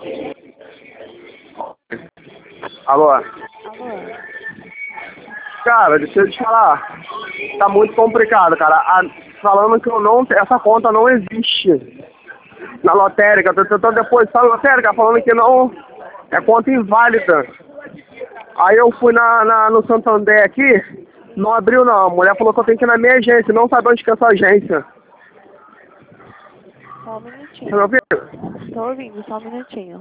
Alô? Alô? Cara, deixa eu te falar. Tá muito complicado, cara. Falando que eu não, essa conta não existe na lotérica. Tô tentando depositar na lotérica, falando que não é conta inválida. Aí eu fui no Santander aqui, não abriu não. A mulher falou que eu tenho que ir na minha agência, não sabe onde que é essa agência. Só um Tá minutinho. me ouvindo? Tô ouvindo, só um minutinho.